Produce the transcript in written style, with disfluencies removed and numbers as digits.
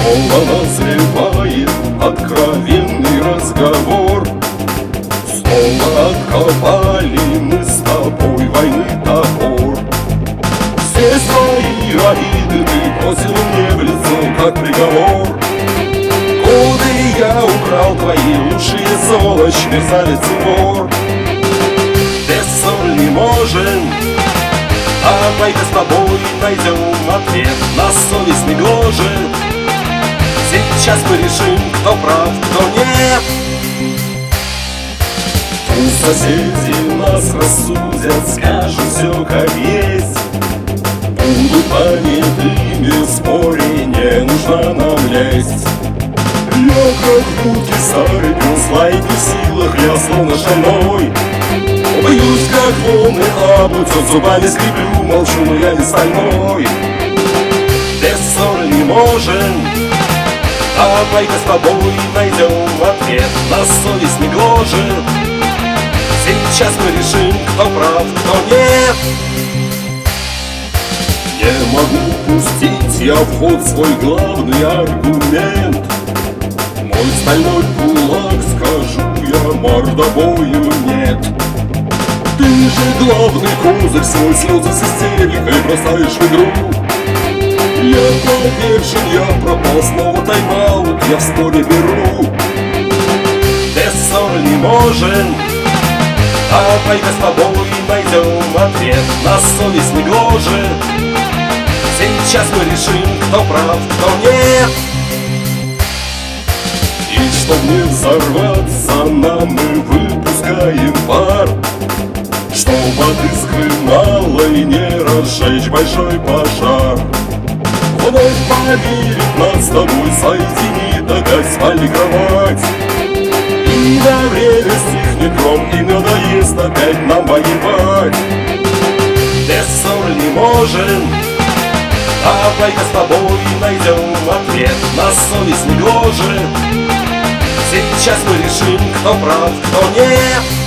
Снова назревает откровенный разговор. Снова откопали мы с тобой войны топор. Все свои обиды ты бросил мне в лицо, как приговор. Годы я украл твои лучшие золочь, мерзавец и вор. Без соль не можем, давай-ка с тобой найдем ответ на совесть не гложет. Сейчас мы решим, кто прав, кто нет. У соседей нас рассудят, скажут все как есть. Будут понятыми в споре, не нужно нам лезть. Я как в будке старый пес, лай не в силах, я словно шальной. Боюсь, как волны облутят, зубами скреплю, молчу, но я не стальной. Без ссоры не можем, давай-ка с тобой найдем ответ на совесть не гложет. Сейчас мы решим, кто прав, кто нет. Не могу пустить я в ход свой главный аргумент. Мой стальной кулак, скажу я, мордобою нет. Ты же главный козырь свой, слезы с истерикой бросаешь в игру. Я повержен, я пропал, снова тайм-аут я в споре беру. Без ссор не можем, давай-ка с тобой найдем ответ на совесть не гложет. Сейчас мы решим, кто прав, кто нет. И чтоб не взорваться нам, мы выпускаем пар, чтоб от искры малой не разжечь большой пожар. Вновь поверит нас с тобой, соединит опять спальни кровать. И на время стихнет гром, и надоест опять нам воевать. Без ссор не можем, давай-ка с тобой найдем ответ на совесть не гложет. Сейчас мы решим, кто прав, кто нет.